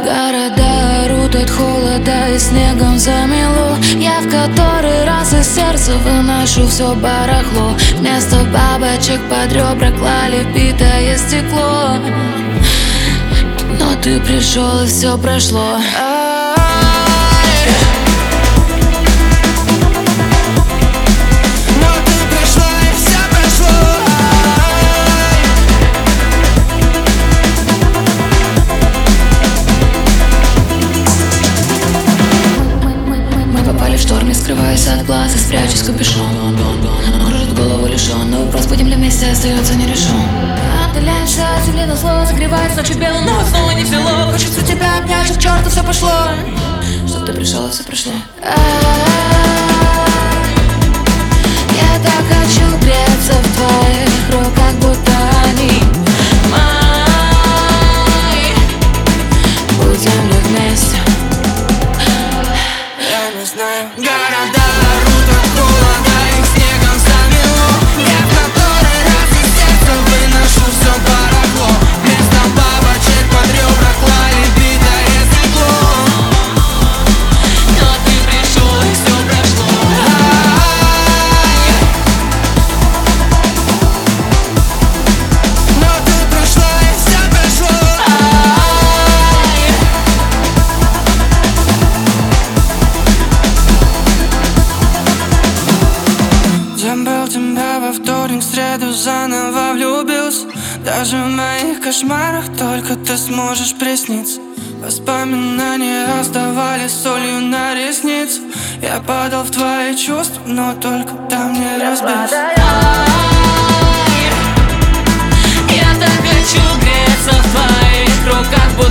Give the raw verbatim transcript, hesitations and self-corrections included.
Города орут от холода и снегом замело. Я в который раз из сердца выношу все барахло. Вместо бабочек под ребра клали битое стекло. Но ты пришел и все прошло. Скрываюсь от глаз и спрячусь в капюшон. Кружит голову лишен, но вопрос, будем ли вместе, остается нерешен. Отдаляешься от земли на зло, согревается ночью белым, но снова не село. Хочется тебя обнять, к черту все пошло. Чтоб ты пришел и все прошло. Я так хочу греться в твоих руках, будто они мои. Будем ли вместе? Города орут от холода, их снегом замело. Я в который раз из сердца выношу все барахло. Вместо бабочек под ребра клали битое стекло. Но ты пришел и все прошло. Но ты прошла и все прошло. Тем был тебя во вторник, в среду заново влюбился. Даже в моих кошмарах только ты сможешь присниться. Воспоминания оставались солью на ресниц. Я падал в твои чувства, но только там не разбился. Я так хочу греться в твоих руках.